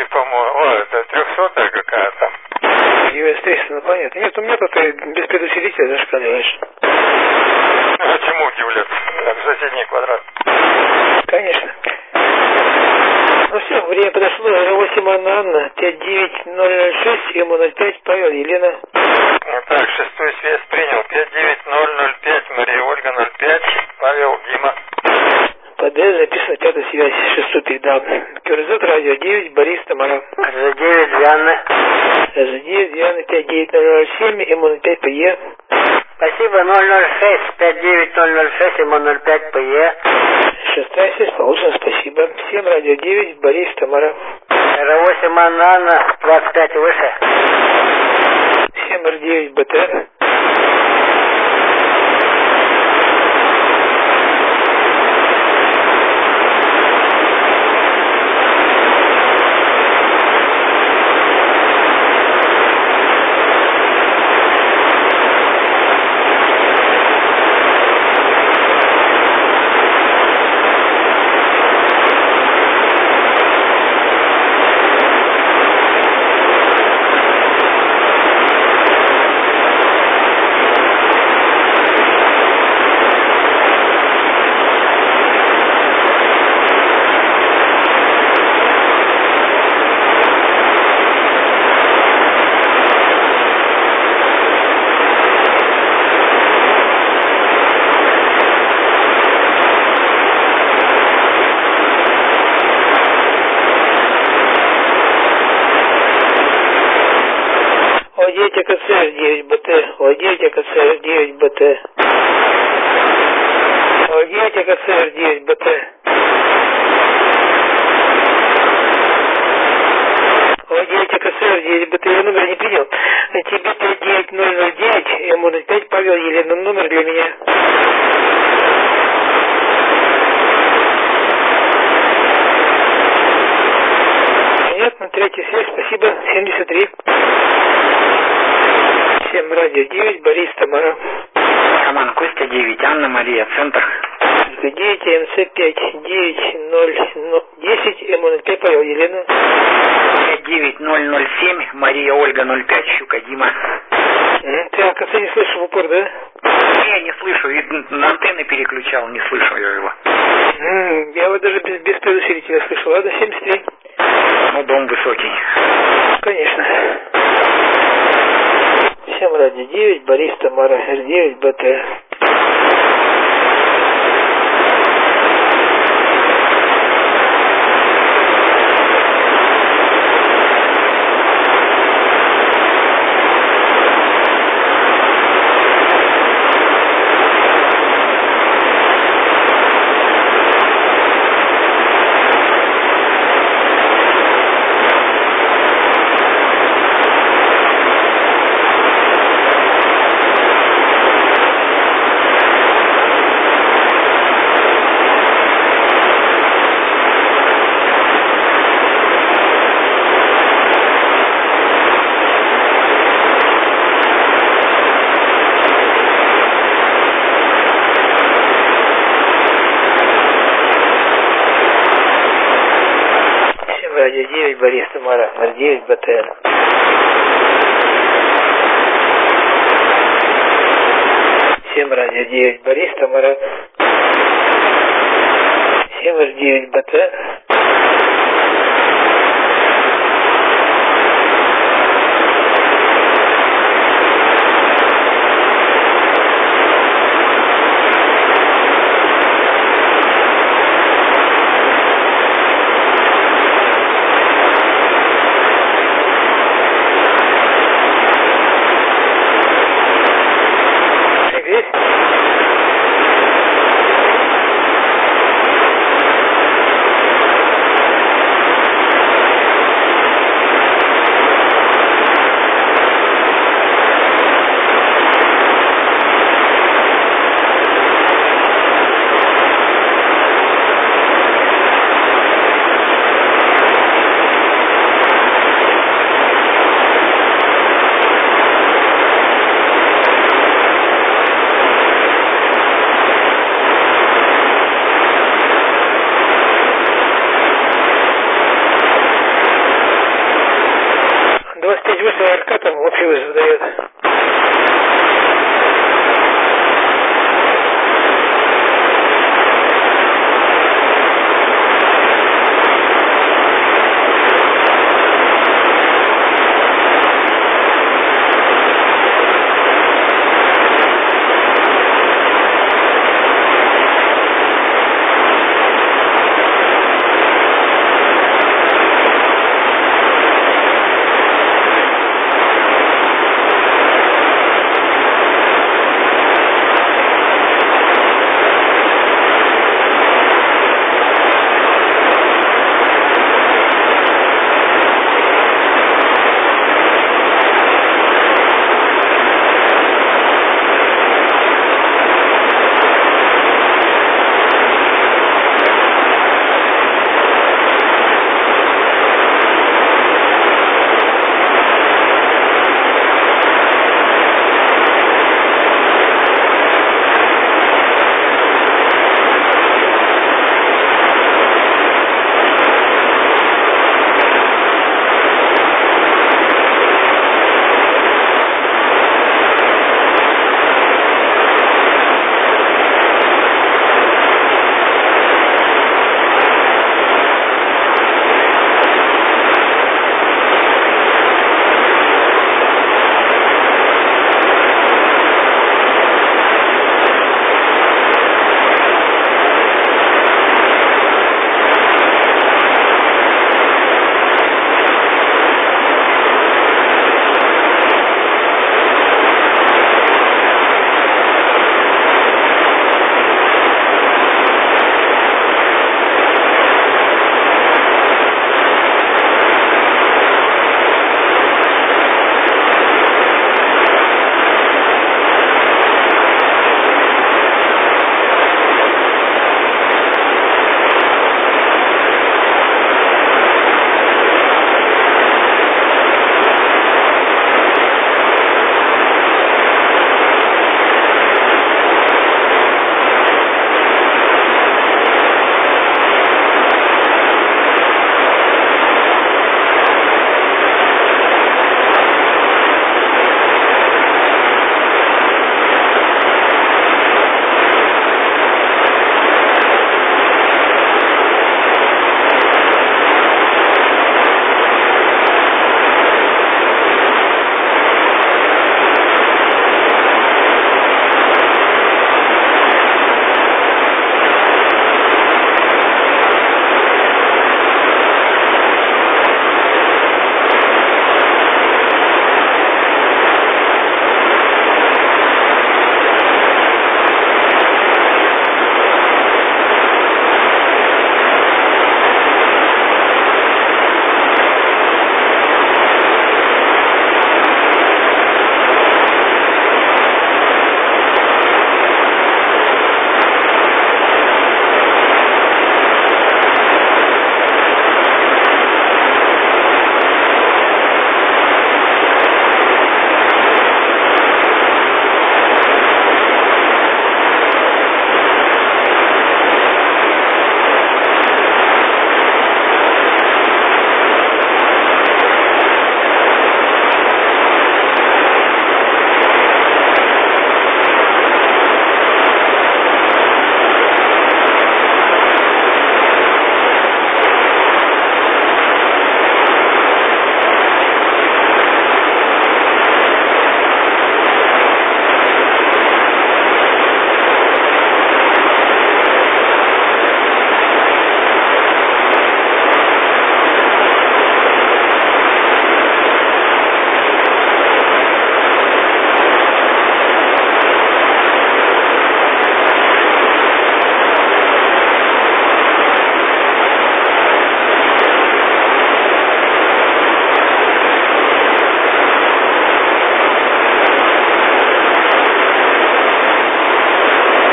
300, по-моему. О, это 300 какая-то. US-300, ну понятно. Нет, у меня тут без предусилителя зашкаливаешь. А чему удивляться? Соседний квадрат. Конечно. Ну все, время подошло. 08 Анна, 59006, МУ-05, Павел, Елена. Так, шестую связь принял. 59005, Мария Ольга 05, Павел, Дима. По Д записана пятая связь, шестую передал. КРЗ, радио 9, Борис, Тамара. КРЗ 9, Диана. КРЗ 9, Диана, 59007, МУ-05, ПЕ. Спасибо, 006, 59006, МУ-05, ПЕ. Шестая связь получена, спасибо. 7, радио 9, Борис, Тамара. Р8 Анна, 25 выше. 7, Р9, БТ. Владейте КЦР 9 БТ. Владейте КЦР 9 БТ. Владейте КЦР 9 БТ. Владейте КЦР 9 БТ. Я номер не принял. Тебе 59009, МУ-05, Павел, Елена. Номер для меня. Понятно. Третья связь. Спасибо. 73. 7, радио 9, Борис, Тамара. Роман, Костя 9, Анна, Мария, центр. 9, МЦ5, 9010, МУ-05, Павел, Елена. 59007, Мария Ольга 05, Щука, Дима. Ты, оказывается, не слышишь в упор, да? Я не слышу, на антенны переключал, не слышу я его. Я вот даже без предусилителя слышу. Ладно, 73. Ну, дом высокий. Конечно. 7, радио 9, Борис, Тамара, Р9, БТ. Радио 9, Борис, Тамара, Р9, БТ. Всем радио 9, Борис, Тамара. 7, Р9, БТ. 25 8 РК там общий вызов дает.